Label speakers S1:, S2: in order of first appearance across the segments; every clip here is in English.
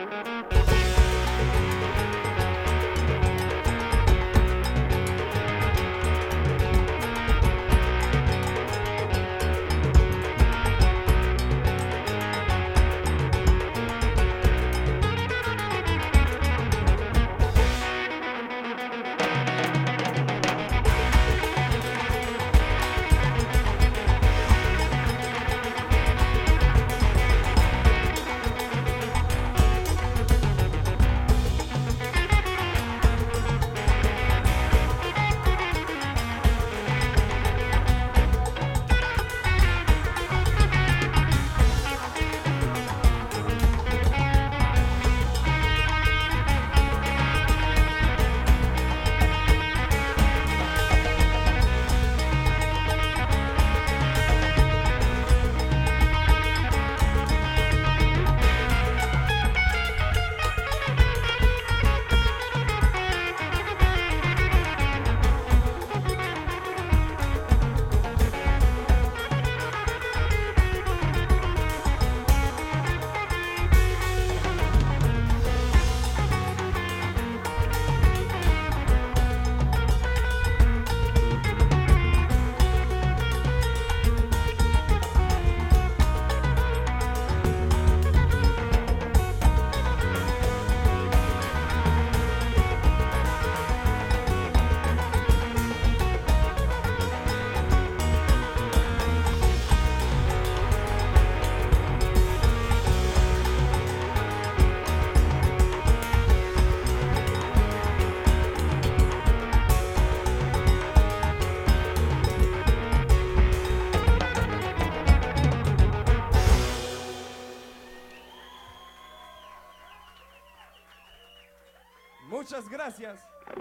S1: Muchas gracias.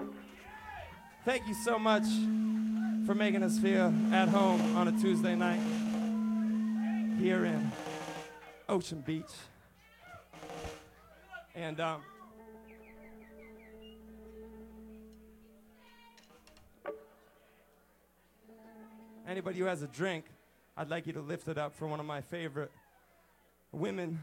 S1: Thank you so much for making us feel at home on a Tuesday night here in Ocean Beach. And anybody who has a drink, I'd like you to lift it up for one of my favorite woman,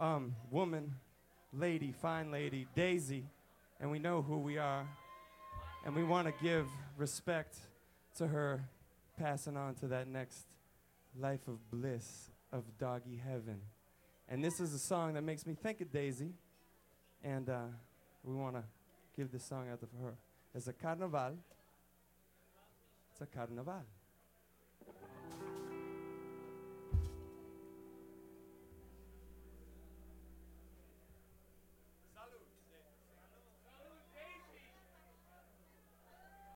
S1: lady, fine lady, Daisy. And we know who we are. And we want to give respect to her passing on to that next life of bliss, of doggy heaven. And this is a song that makes me think of Daisy. And we want to give this song out to her. It's a carnaval. It's a carnaval.